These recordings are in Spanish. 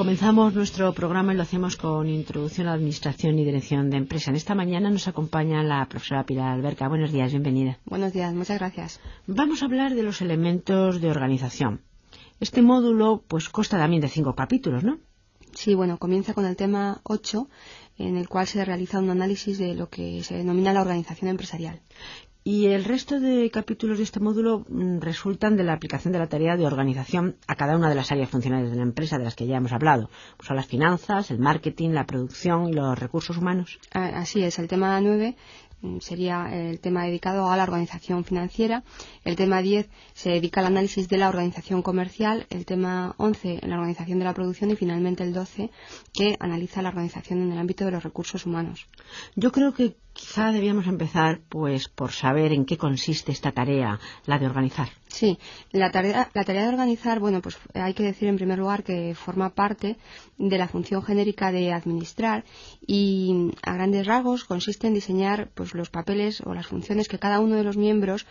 Comenzamos nuestro programa y lo hacemos con introducción a la Administración y Dirección de Empresa. En esta mañana nos acompaña la profesora Pilar Alberca. Buenos días, bienvenida. Buenos días, muchas gracias. Vamos a hablar de los elementos de organización. Este módulo pues consta también de 5 capítulos, ¿no? Sí, bueno, comienza con el tema 8, en el cual se realiza un análisis de lo que se denomina la organización empresarial. Y el resto de capítulos de este módulo resultan de la aplicación de la tarea de organización a cada una de las áreas funcionales de la empresa de las que ya hemos hablado. Pues son las finanzas, el marketing, la producción y los recursos humanos. Así es, el tema 9 sería el tema dedicado a la organización financiera. El tema 10 se dedica al análisis de la organización comercial. El tema 11, la organización de la producción. Y finalmente el 12, que analiza la organización en el ámbito de los recursos humanos. Yo creo que quizá debíamos empezar pues por saber en qué consiste esta tarea, la de organizar. Sí, la tarea de organizar, bueno, pues hay que decir en primer lugar que forma parte de la función genérica de administrar y a grandes rasgos consiste en diseñar pues los papeles o las funciones que cada uno de los miembros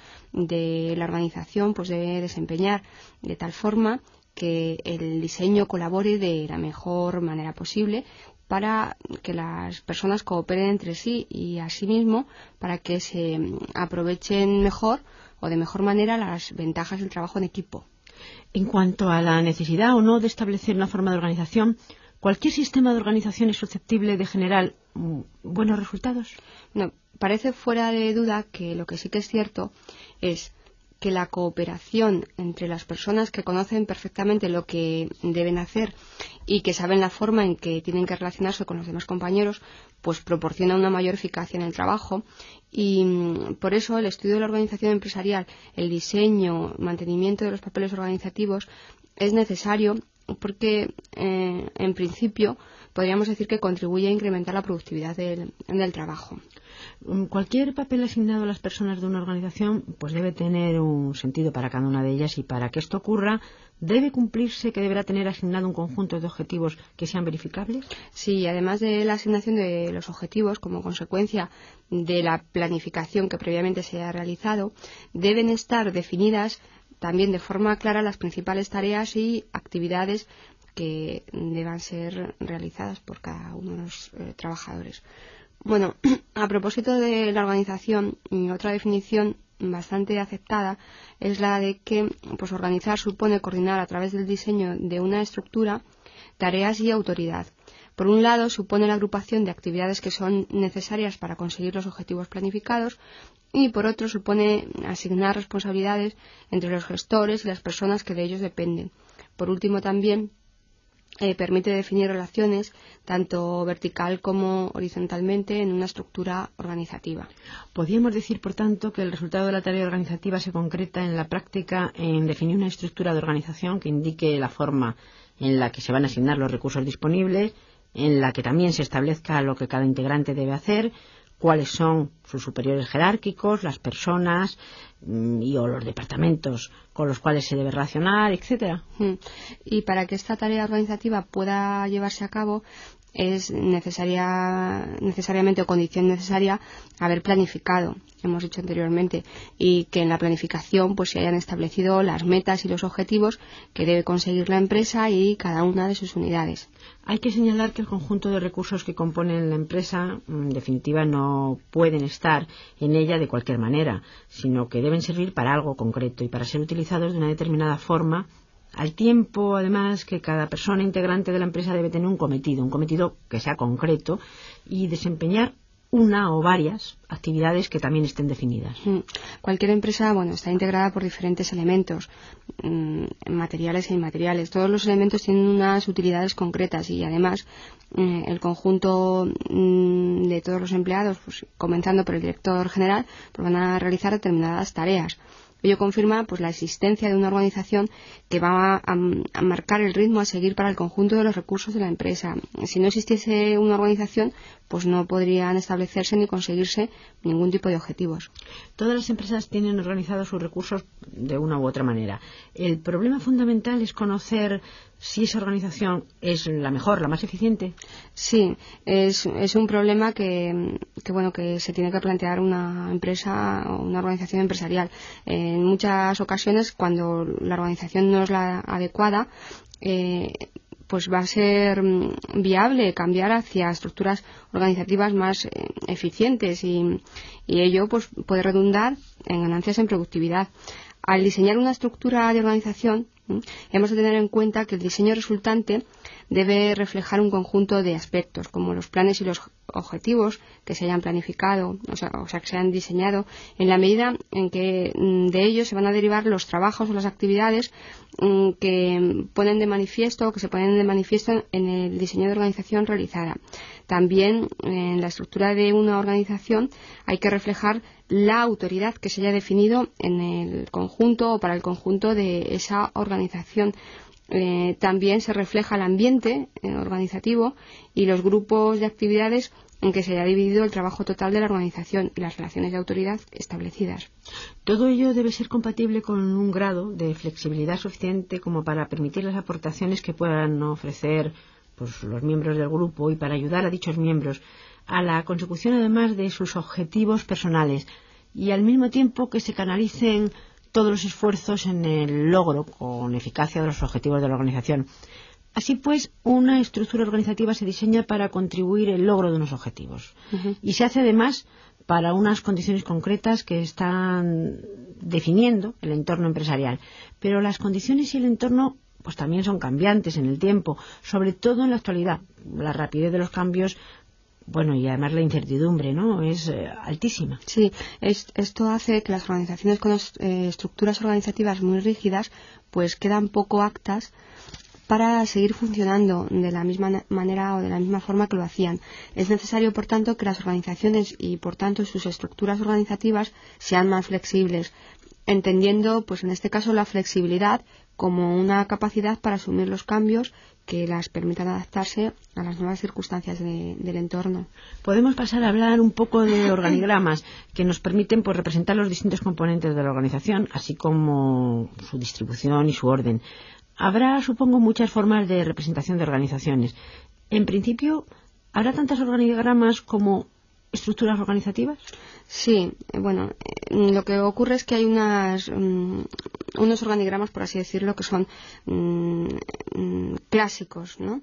de la organización pues debe desempeñar de tal forma que el diseño colabore de la mejor manera posible para que las personas cooperen entre sí y asimismo para que se aprovechen mejor o de mejor manera las ventajas del trabajo en equipo. En cuanto a la necesidad o no de establecer una forma de organización, ¿cualquier sistema de organización es susceptible de generar buenos resultados? No, parece fuera de duda que lo que sí que es cierto es que la cooperación entre las personas que conocen perfectamente lo que deben hacer y que saben la forma en que tienen que relacionarse con los demás compañeros, pues proporciona una mayor eficacia en el trabajo y por eso el estudio de la organización empresarial, el diseño, mantenimiento de los papeles organizativos es necesario porque en principio podríamos decir que contribuye a incrementar la productividad del trabajo. Cualquier papel asignado a las personas de una organización pues debe tener un sentido para cada una de ellas y para que esto ocurra debe cumplirse que deberá tener asignado un conjunto de objetivos que sean verificables. Sí, además de la asignación de los objetivos como consecuencia de la planificación que previamente se ha realizado, deben estar definidas también de forma clara las principales tareas y actividades que deban ser realizadas por cada uno de los trabajadores. Bueno, a propósito de la organización, otra definición bastante aceptada es la de que pues, organizar supone coordinar a través del diseño de una estructura, tareas y autoridad. Por un lado, supone la agrupación de actividades que son necesarias para conseguir los objetivos planificados y por otro supone asignar responsabilidades entre los gestores y las personas que de ellos dependen. Por último, también permite definir relaciones tanto vertical como horizontalmente en una estructura organizativa. Podríamos decir, por tanto, que el resultado de la tarea organizativa se concreta en la práctica en definir una estructura de organización que indique la forma en la que se van a asignar los recursos disponibles, en la que también se establezca lo que cada integrante debe hacer, cuáles son sus superiores jerárquicos, las personas o los departamentos con los cuales se debe relacionar, etcétera. Y para que esta tarea organizativa pueda llevarse a cabo es necesariamente o condición necesaria haber planificado, hemos dicho anteriormente, y que en la planificación pues se hayan establecido las metas y los objetivos que debe conseguir la empresa y cada una de sus unidades. Hay que señalar que el conjunto de recursos que componen la empresa, en definitiva, no pueden estar en ella de cualquier manera, sino que deben servir para algo concreto y para ser utilizados de una determinada forma, al tiempo, además, que cada persona integrante de la empresa debe tener un cometido que sea concreto y desempeñar una o varias actividades que también estén definidas. Cualquier empresa, está integrada por diferentes elementos, materiales e inmateriales. Todos los elementos tienen unas utilidades concretas y además el conjunto de todos los empleados, pues, comenzando por el director general, pues, van a realizar determinadas tareas. Ello confirma la existencia de una organización que va a marcar el ritmo a seguir para el conjunto de los recursos de la empresa. Si no existiese una organización, pues no podrían establecerse ni conseguirse ningún tipo de objetivos. Todas las empresas tienen organizados sus recursos de una u otra manera. El problema fundamental es conocer si esa organización es la mejor, la más eficiente. Sí, es un problema que se tiene que plantear una empresa o una organización empresarial. En muchas ocasiones, cuando la organización no es la adecuada, pues va a ser viable cambiar hacia estructuras organizativas más eficientes y ello pues puede redundar en ganancias en productividad. Al diseñar una estructura de organización, hemos de tener en cuenta que el diseño resultante debe reflejar un conjunto de aspectos, como los planes y los objetivos que se hayan planificado, o sea, que se hayan diseñado, en la medida en que de ellos se van a derivar los trabajos o las actividades que ponen de manifiesto o que se ponen de manifiesto en el diseño de organización realizada. También en la estructura de una organización hay que reflejar la autoridad que se haya definido en el conjunto o para el conjunto de esa organización. También se refleja el ambiente organizativo y los grupos de actividades en que se haya dividido el trabajo total de la organización y las relaciones de autoridad establecidas. Todo ello debe ser compatible con un grado de flexibilidad suficiente como para permitir las aportaciones que puedan ofrecer pues, los miembros del grupo y para ayudar a dichos miembros a la consecución además de sus objetivos personales y al mismo tiempo que se canalicen todos los esfuerzos en el logro con eficacia de los objetivos de la organización. Así pues, una estructura organizativa se diseña para contribuir al logro de unos objetivos y se hace además para unas condiciones concretas que están definiendo el entorno empresarial. Pero las condiciones y el entorno pues también son cambiantes en el tiempo, sobre todo en la actualidad. La rapidez de los cambios y además la incertidumbre, ¿no?, es altísima. Sí, esto hace que las organizaciones con estructuras organizativas muy rígidas pues quedan poco aptas para seguir funcionando de la misma manera o de la misma forma que lo hacían. Es necesario, por tanto, que las organizaciones y, por tanto, sus estructuras organizativas sean más flexibles, entendiendo, pues en este caso, la flexibilidad como una capacidad para asumir los cambios que las permitan adaptarse a las nuevas circunstancias del entorno. Podemos pasar a hablar un poco de organigramas que nos permiten pues, representar los distintos componentes de la organización, así como su distribución y su orden. Habrá, supongo, muchas formas de representación de organizaciones. En principio, ¿habrá tantos organigramas como estructuras organizativas? Sí, lo que ocurre es que hay unos organigramas, por así decirlo, que son clásicos, ¿no?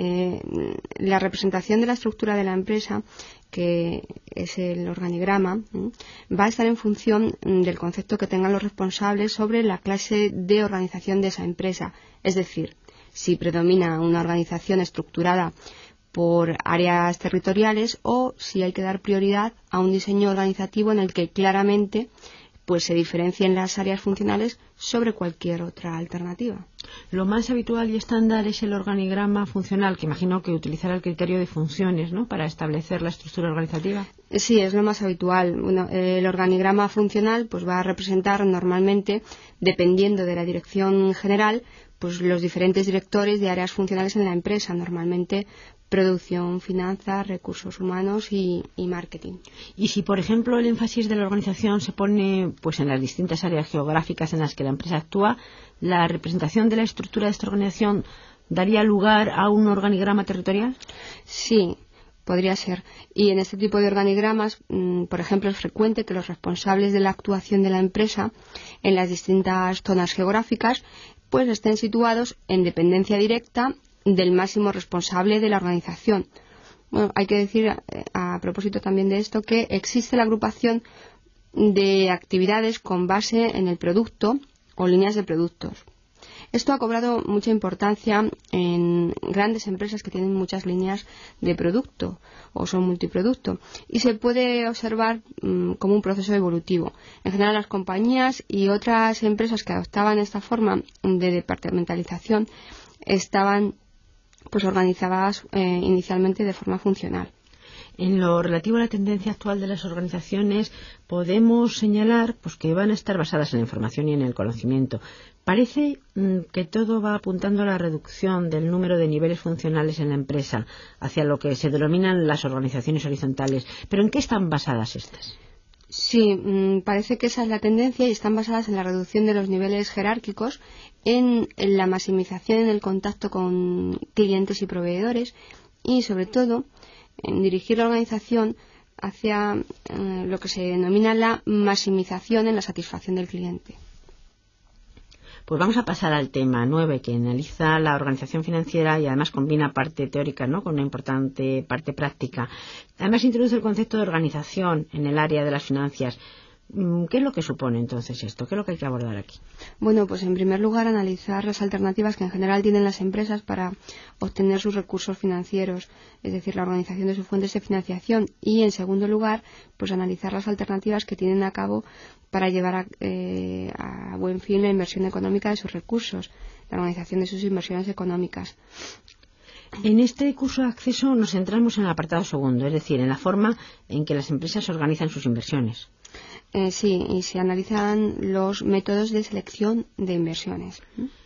La representación de la estructura de la empresa, que es el organigrama, va a estar en función del concepto que tengan los responsables sobre la clase de organización de esa empresa. Es decir, si predomina una organización estructurada por áreas territoriales o si hay que dar prioridad a un diseño organizativo en el que claramente pues se diferencien las áreas funcionales sobre cualquier otra alternativa. Lo más habitual y estándar es el organigrama funcional, que imagino que utilizará el criterio de funciones, ¿no?, para establecer la estructura organizativa. Sí, es lo más habitual. El organigrama funcional pues va a representar normalmente, dependiendo de la dirección general, pues los diferentes directores de áreas funcionales en la empresa, normalmente producción, finanzas, recursos humanos y marketing. Y si, por ejemplo, el énfasis de la organización se pone pues en las distintas áreas geográficas en las que la empresa actúa, ¿la representación de la estructura de esta organización daría lugar a un organigrama territorial? Sí, podría ser. Y en este tipo de organigramas, por ejemplo, es frecuente que los responsables de la actuación de la empresa en las distintas zonas geográficas pues estén situados en dependencia directa del máximo responsable de la organización. Hay que decir a propósito también de esto que existe la agrupación de actividades con base en el producto o líneas de productos. Esto ha cobrado mucha importancia en grandes empresas que tienen muchas líneas de producto o son multiproducto y se puede observar como un proceso evolutivo. En general, las compañías y otras empresas que adoptaban esta forma de departamentalización estaban pues organizadas inicialmente de forma funcional. En lo relativo a la tendencia actual de las organizaciones, podemos señalar pues, que van a estar basadas en la información y en el conocimiento. Parece que todo va apuntando a la reducción del número de niveles funcionales en la empresa, hacia lo que se denominan las organizaciones horizontales. ¿Pero en qué están basadas estas? Sí, parece que esa es la tendencia y están basadas en la reducción de los niveles jerárquicos, en la maximización en el contacto con clientes y proveedores y, sobre todo, en dirigir la organización hacia lo que se denomina la maximización en la satisfacción del cliente. Pues vamos a pasar al tema 9, que analiza la organización financiera y además combina parte teórica, ¿no?, con una importante parte práctica. Además introduce el concepto de organización en el área de las finanzas. ¿Qué es lo que supone entonces esto? ¿Qué es lo que hay que abordar aquí? Bueno, pues en primer lugar analizar las alternativas que en general tienen las empresas para obtener sus recursos financieros, es decir, la organización de sus fuentes de financiación, y en segundo lugar, pues analizar las alternativas que tienen a cabo para llevar a buen fin la inversión económica de sus recursos, la organización de sus inversiones económicas. En este curso de acceso nos centramos en el apartado segundo, es decir, en la forma en que las empresas organizan sus inversiones. Sí, y se analizan los métodos de selección de inversiones.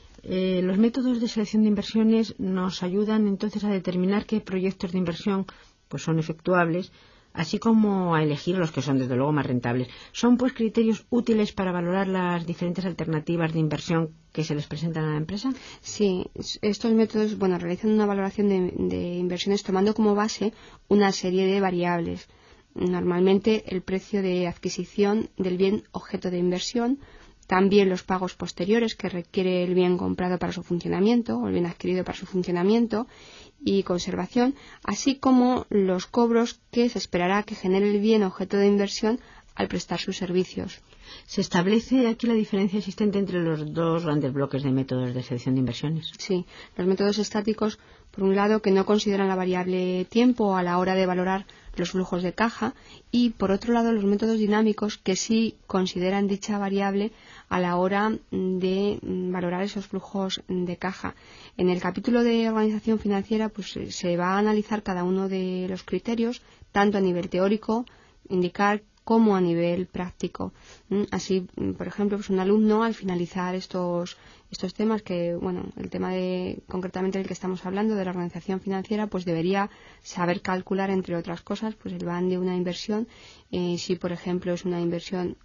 Los métodos de selección de inversiones nos ayudan entonces a determinar qué proyectos de inversión pues son efectuables, así como a elegir los que son desde luego más rentables. ¿Son pues criterios útiles para valorar las diferentes alternativas de inversión que se les presentan a la empresa? Sí, estos métodos realizan una valoración de inversiones tomando como base una serie de variables. Normalmente el precio de adquisición del bien objeto de inversión, también los pagos posteriores que requiere el bien comprado para su funcionamiento o el bien adquirido para su funcionamiento y conservación, así como los cobros que se esperará que genere el bien objeto de inversión al prestar sus servicios. ¿Se establece aquí la diferencia existente entre los dos grandes bloques de métodos de selección de inversiones? Sí, los métodos estáticos, por un lado, que no consideran la variable tiempo a la hora de valorar los flujos de caja, y por otro lado los métodos dinámicos que sí consideran dicha variable a la hora de valorar esos flujos de caja. En el capítulo de organización financiera pues se va a analizar cada uno de los criterios, tanto a nivel teórico, indicar, como a nivel práctico. Así, por ejemplo, pues un alumno al finalizar estos temas, que el tema concretamente del que estamos hablando, de la organización financiera, pues debería saber calcular, entre otras cosas, pues el van de una inversión, si por ejemplo es una inversión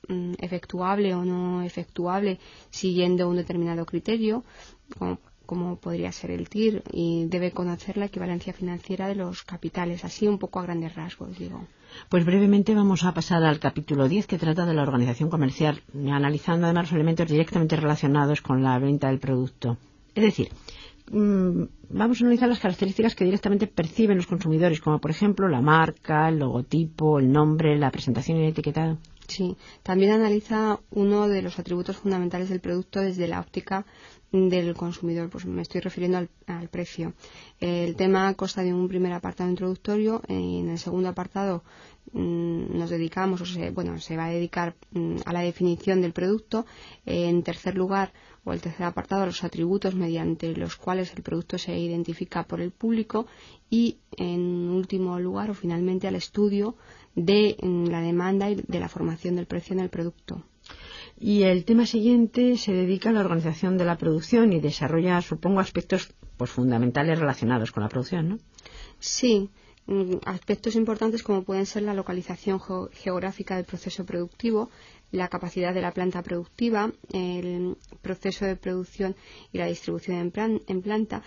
efectuable o no efectuable siguiendo un determinado criterio, como podría ser el TIR, y debe conocer la equivalencia financiera de los capitales, así un poco a grandes rasgos, digo. Pues brevemente vamos a pasar al capítulo 10, que trata de la organización comercial, analizando además los elementos directamente relacionados con la venta del producto. Es decir, vamos a analizar las características que directamente perciben los consumidores, como por ejemplo la marca, el logotipo, el nombre, la presentación y el etiquetado. Sí, también analiza uno de los atributos fundamentales del producto desde la óptica del consumidor, pues me estoy refiriendo al precio. El tema consta de un primer apartado introductorio. En el segundo apartado nos dedicamos, se va a dedicar a la definición del producto. En tercer lugar, o el tercer apartado, a los atributos mediante los cuales el producto se identifica por el público, y en último lugar o finalmente al estudio de la demanda y de la formación del precio en el producto. Y el tema siguiente se dedica a la organización de la producción y desarrolla, supongo, aspectos pues fundamentales relacionados con la producción, ¿no? Sí, aspectos importantes como pueden ser la localización geográfica del proceso productivo, la capacidad de la planta productiva, el proceso de producción y la distribución en planta.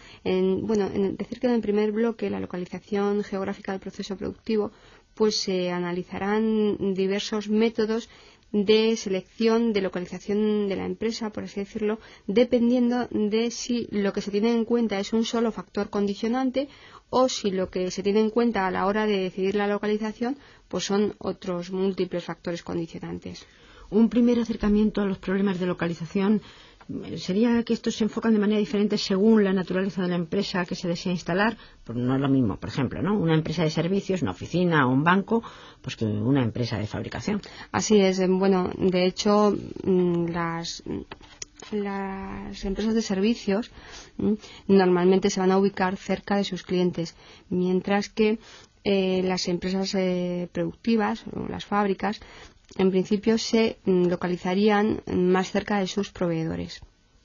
Decir que en el primer bloque, la localización geográfica del proceso productivo, pues se analizarán diversos métodos de selección de localización de la empresa, por así decirlo, dependiendo de si lo que se tiene en cuenta es un solo factor condicionante o si lo que se tiene en cuenta a la hora de decidir la localización pues son otros múltiples factores condicionantes. Un primer acercamiento a los problemas de localización sería que estos se enfocan de manera diferente según la naturaleza de la empresa que se desea instalar. Pues no es lo mismo, por ejemplo, ¿no?, una empresa de servicios, una oficina o un banco, pues que una empresa de fabricación. Así es. De hecho, las empresas de servicios normalmente se van a ubicar cerca de sus clientes, mientras que las empresas productivas o las fábricas en principio se localizarían más cerca de sus proveedores.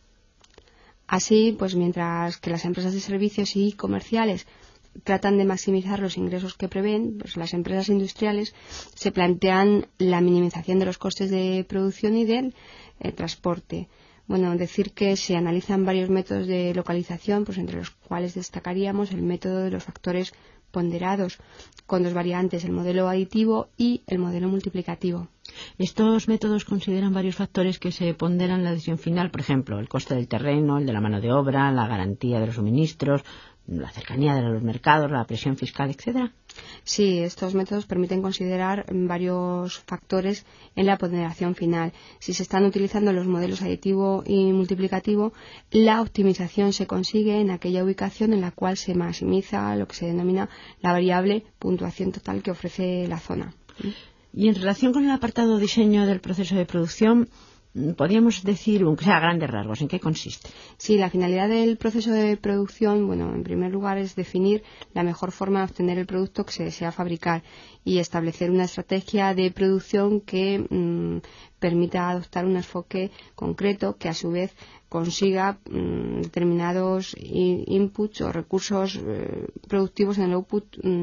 Así, pues mientras que las empresas de servicios y comerciales tratan de maximizar los ingresos que prevén, pues las empresas industriales se plantean la minimización de los costes de producción y del transporte. Decir que se analizan varios métodos de localización, pues entre los cuales destacaríamos el método de los factores ponderados, con dos variantes, el modelo aditivo y el modelo multiplicativo. Estos métodos consideran varios factores que se ponderan en la decisión final, por ejemplo, el coste del terreno, el de la mano de obra, la garantía de los suministros, la cercanía de los mercados, la presión fiscal, etcétera. Sí, estos métodos permiten considerar varios factores en la ponderación final. Si se están utilizando los modelos aditivo y multiplicativo, la optimización se consigue en aquella ubicación en la cual se maximiza lo que se denomina la variable puntuación total que ofrece la zona. Y en relación con el apartado diseño del proceso de producción, podríamos decir, aunque sea a grandes rasgos, ¿en qué consiste? Sí, la finalidad del proceso de producción, bueno, en primer lugar es definir la mejor forma de obtener el producto que se desea fabricar y establecer una estrategia de producción que permita adoptar un enfoque concreto que a su vez consiga determinados inputs o recursos productivos en el output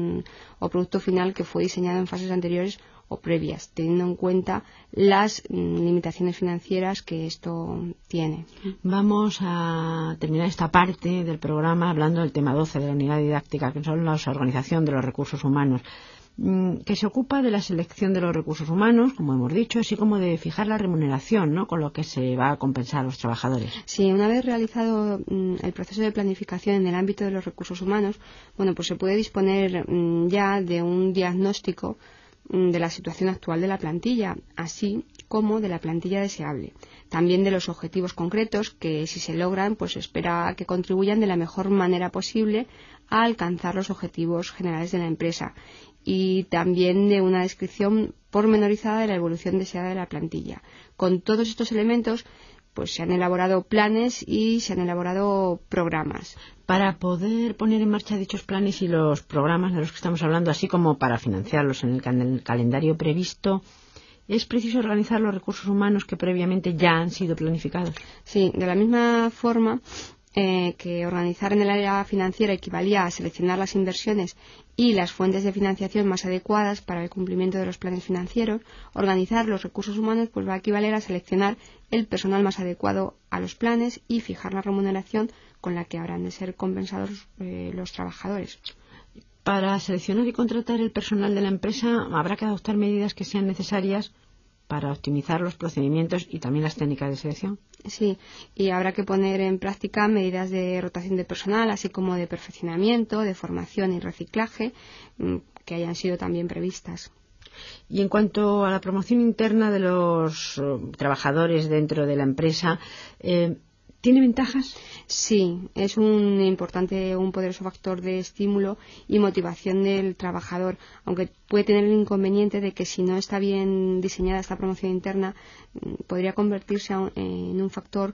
o producto final que fue diseñado en fases anteriores o previas, teniendo en cuenta las limitaciones financieras que esto tiene. Vamos a terminar esta parte del programa hablando del tema 12 de la unidad didáctica, que son la organización de los recursos humanos, que se ocupa de la selección de los recursos humanos, como hemos dicho, así como de fijar la remuneración, ¿no?, con lo que se va a compensar a los trabajadores. Sí, una vez realizado el proceso de planificación en el ámbito de los recursos humanos, bueno, pues se puede disponer ya de un diagnóstico de la situación actual de la plantilla, así como de la plantilla deseable. También de los objetivos concretos que, si se logran, pues se espera que contribuyan de la mejor manera posible a alcanzar los objetivos generales de la empresa. Y también de una descripción pormenorizada de la evolución deseada de la plantilla. Con todos estos elementos, pues se han elaborado planes y se han elaborado programas. Para poder poner en marcha dichos planes y los programas de los que estamos hablando, así como para financiarlos en el calendario previsto, ¿es preciso organizar los recursos humanos que previamente ya han sido planificados? Sí, de la misma forma que organizar en el área financiera equivalía a seleccionar las inversiones y las fuentes de financiación más adecuadas para el cumplimiento de los planes financieros, organizar los recursos humanos pues va a equivaler a seleccionar el personal más adecuado a los planes y fijar la remuneración con la que habrán de ser compensados los trabajadores. Para seleccionar y contratar el personal de la empresa habrá que adoptar medidas que sean necesarias para optimizar los procedimientos y también las técnicas de selección. Sí, y habrá que poner en práctica medidas de rotación de personal, así como de perfeccionamiento, de formación y reciclaje, que hayan sido también previstas. Y en cuanto a la promoción interna de los trabajadores dentro de la empresa, ¿tiene ventajas? Sí, es un poderoso factor de estímulo y motivación del trabajador, aunque puede tener el inconveniente de que si no está bien diseñada esta promoción interna, podría convertirse en un factor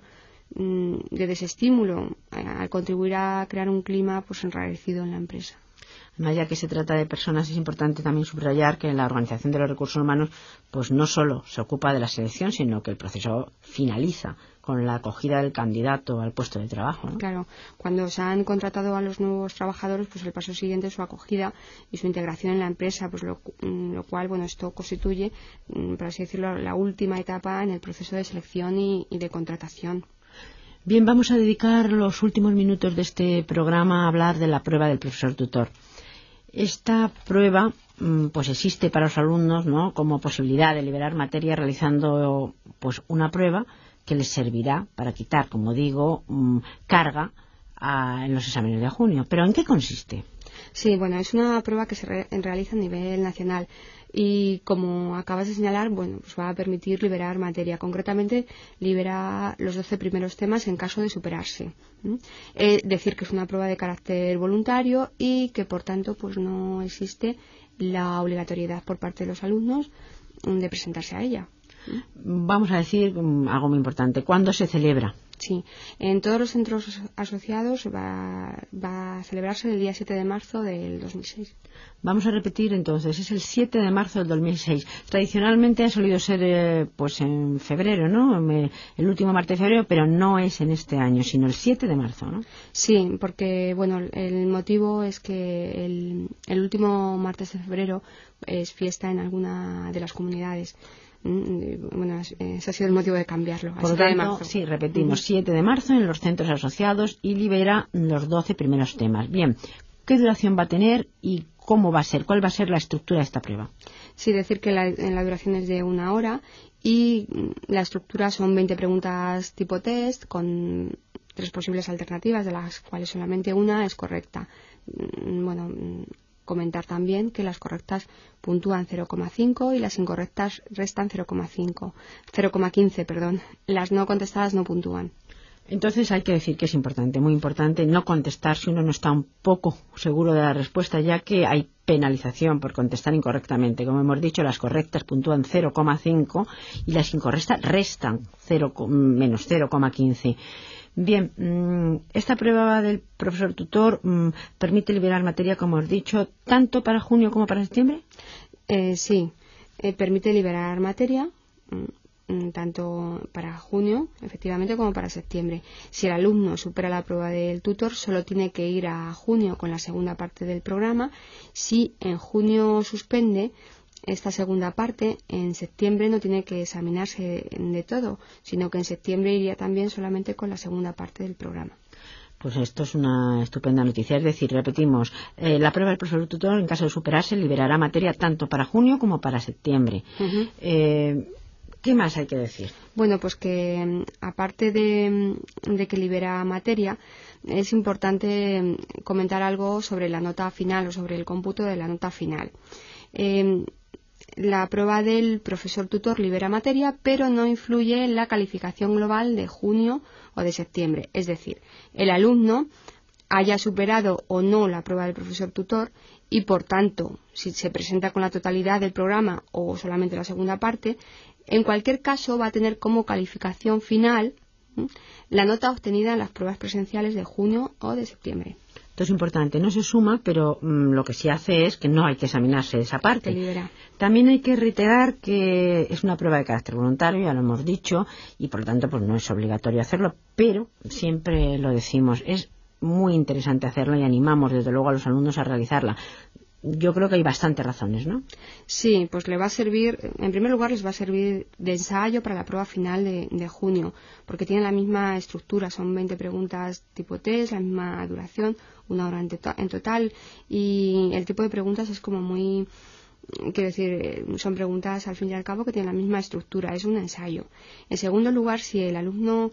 de desestímulo al contribuir a crear un clima pues enrarecido en la empresa. Además, ya que se trata de personas, es importante también subrayar que la organización de los recursos humanos pues no solo se ocupa de la selección, sino que el proceso finaliza con la acogida del candidato al puesto de trabajo, ¿no? Claro, cuando se han contratado a los nuevos trabajadores, pues el paso siguiente es su acogida y su integración en la empresa, pues lo cual, bueno, esto constituye, por así decirlo, la última etapa en el proceso de selección y de contratación. Bien, vamos a dedicar los últimos minutos de este programa a hablar de la prueba del profesor tutor. Esta prueba pues existe para los alumnos, ¿no?, como posibilidad de liberar materia realizando pues una prueba que les servirá para quitar, como digo, carga en los exámenes de junio. ¿Pero en qué consiste? Sí, bueno, es una prueba que se realiza a nivel nacional y, como acabas de señalar, bueno, pues va a permitir liberar materia. Concretamente, libera los 12 primeros temas en caso de superarse. Es decir, que es una prueba de carácter voluntario y que, por tanto, pues no existe la obligatoriedad por parte de los alumnos de presentarse a ella. Vamos a decir algo muy importante. ¿Cuándo se celebra? Sí, en todos los centros asociados va a celebrarse el día 7 de marzo del 2006. Vamos a repetir entonces, es el 7 de marzo del 2006. Tradicionalmente ha solido ser pues en febrero, ¿no? El último martes de febrero, pero no es en este año, sino el 7 de marzo, ¿no? Sí, porque bueno, el motivo es que el último martes de febrero es fiesta en alguna de las comunidades. Bueno, ese ha sido el motivo de cambiarlo. Por lo tanto, sí, repetimos, 7 de marzo en los centros asociados y libera los 12 primeros temas. Bien, ¿qué duración va a tener y cómo va a ser? ¿Cuál va a ser la estructura de esta prueba? Sí, decir que la duración es de 1 hora y la estructura son 20 preguntas tipo test con 3 posibles alternativas, de las cuales solamente una es correcta. Bueno, comentar también que las correctas puntúan 0,5 y las incorrectas restan 0,15, perdón. Las no contestadas no puntúan. Entonces hay que decir que es importante, muy importante, no contestar si uno no está un poco seguro de la respuesta, ya que hay penalización por contestar incorrectamente. Como hemos dicho, las correctas puntúan 0,5 y las incorrectas restan menos 0,15. Bien, esta prueba del profesor tutor permite liberar materia, como hemos dicho, tanto para junio como para septiembre. Sí, permite liberar materia tanto para junio, efectivamente, como para septiembre. Si el alumno supera la prueba del tutor, solo tiene que ir a junio con la segunda parte del programa. Si en junio suspende esta segunda parte, en septiembre no tiene que examinarse de todo, sino que en septiembre iría también solamente con la segunda parte del programa. Pues esto es una estupenda noticia. Es decir, repetimos, la prueba del profesor tutor, en caso de superarse, liberará materia tanto para junio como para septiembre. ¿Qué más hay que decir? Bueno, pues que aparte de que libera materia, es importante comentar algo sobre la nota final o sobre el cómputo de la nota final. La prueba del profesor tutor libera materia, pero no influye en la calificación global de junio o de septiembre. Es decir, el alumno haya superado o no la prueba del profesor tutor y, por tanto, si se presenta con la totalidad del programa o solamente la segunda parte, en cualquier caso va a tener como calificación final la nota obtenida en las pruebas presenciales de junio o de septiembre. Esto es importante, no se suma, pero lo que sí hace es que no hay que examinarse esa parte. También hay que reiterar que es una prueba de carácter voluntario, ya lo hemos dicho, y por lo tanto pues no es obligatorio hacerlo, pero siempre lo decimos, es muy interesante hacerlo y animamos desde luego a los alumnos a realizarla. Yo creo que hay bastantes razones, ¿no? Sí, pues le va a servir, en primer lugar les va a servir de ensayo para la prueba final de junio, porque tiene la misma estructura, son 20 preguntas tipo test, la misma duración, 1 hora en total, y el tipo de preguntas es como muy, quiero decir, son preguntas al fin y al cabo que tienen la misma estructura, es un ensayo. En segundo lugar, si el alumno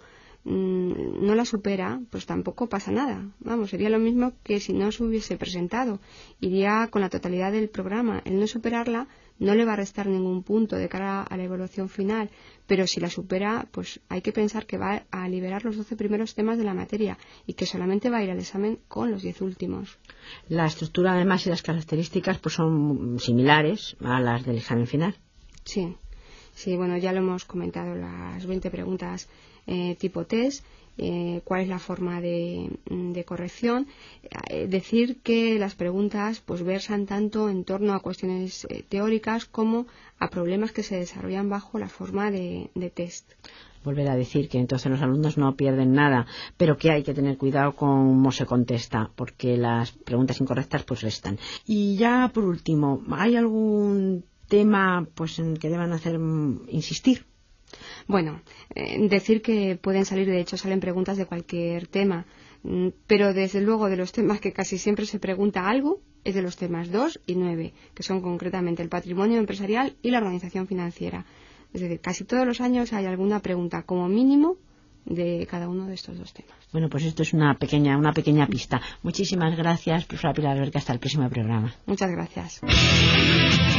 no la supera, pues tampoco pasa nada. Vamos, sería lo mismo que si no se hubiese presentado. Iría con la totalidad del programa. El no superarla no le va a restar ningún punto de cara a la evaluación final, pero si la supera, pues hay que pensar que va a liberar los 12 primeros temas de la materia y que solamente va a ir al examen con los 10 últimos. La estructura, además, y las características pues son similares a las del examen final. Sí, bueno, ya lo hemos comentado, las 20 preguntas tipo test, cuál es la forma de corrección. Decir que las preguntas pues versan tanto en torno a cuestiones teóricas como a problemas que se desarrollan bajo la forma de test. Volver a decir que entonces los alumnos no pierden nada, pero que hay que tener cuidado con cómo se contesta, porque las preguntas incorrectas pues restan. Y ya por último, ¿hay algún tema pues en que deban hacer insistir? Bueno, decir que pueden salir, de hecho salen preguntas de cualquier tema, pero desde luego de los temas que casi siempre se pregunta algo es de los temas 2 y 9, que son concretamente el patrimonio empresarial y la organización financiera. Es decir, casi todos los años hay alguna pregunta como mínimo de cada uno de estos 2 temas. Bueno, pues esto es una pequeña pista. Muchísimas gracias, profesora Pilar Berca. Hasta el próximo programa. Muchas gracias.